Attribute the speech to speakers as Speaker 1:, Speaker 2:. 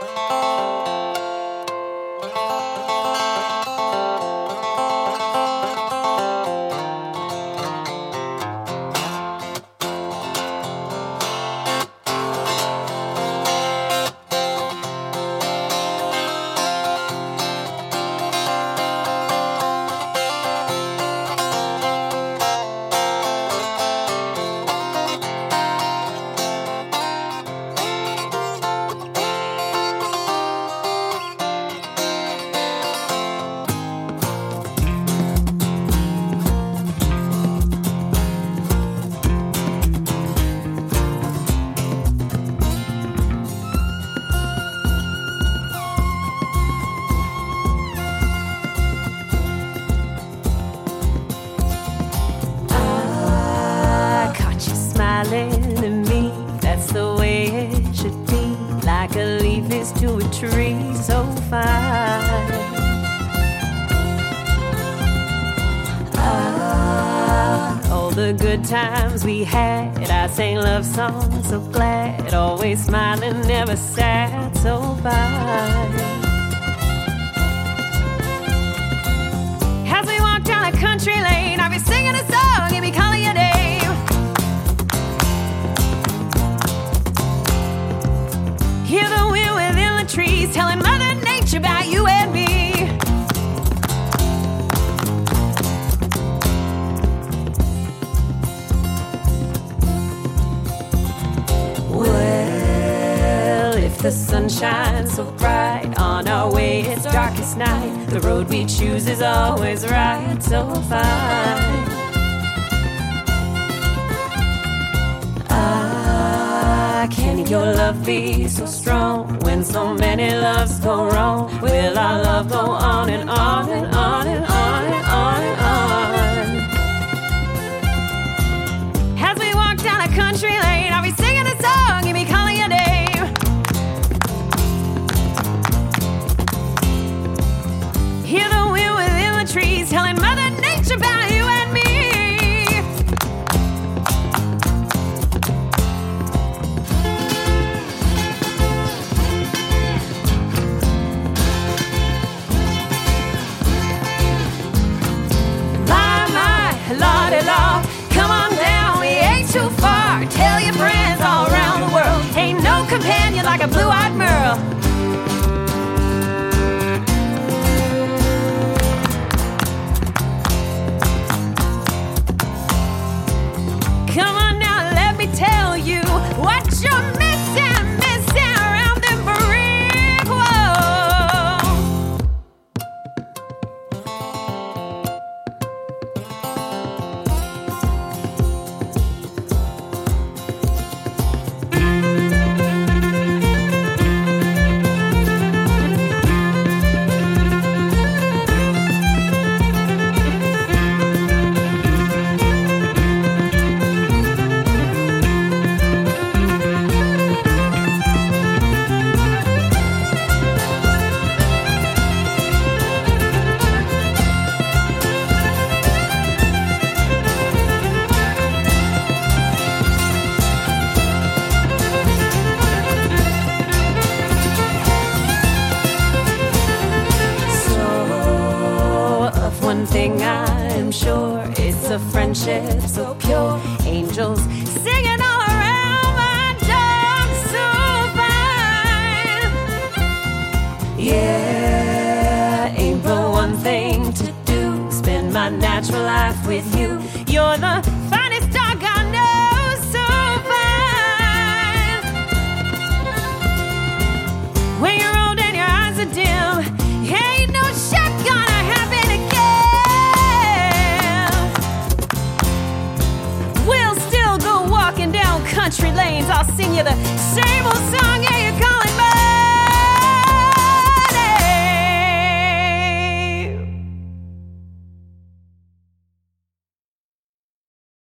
Speaker 1: Times we had, I sang love songs so glad, always smiling, never sad, so fine. As we walk down a country lane, I'll be singing a song and be calling your name. Hear the wind within the trees telling Mother Nature about you and me. The sun shines so bright on our way, it's darkest night. The road we choose is always right, so fine. Can your love be so strong when so many loves go wrong? Will our love go on and on and on and on and on and on? As we walk down a country lane, I'll be singing a song and be calling your name. Hear the wind within the trees telling Mother Nature about you and me. My, la-de-la, come on down, we ain't too far. Tell your friends all around the world, ain't no companion like a blue-eyed Merle. Tell you what you're missing around them brick walls. Friendship so pure, angels singing all around my door, so fine. Yeah, ain't but one thing to do, spend my natural life with you. You're the finest dog I know, so fine. When you're old and your eyes are dim, ain't no shot gonna happen again. We'll still go walking down country lanes. I'll sing you the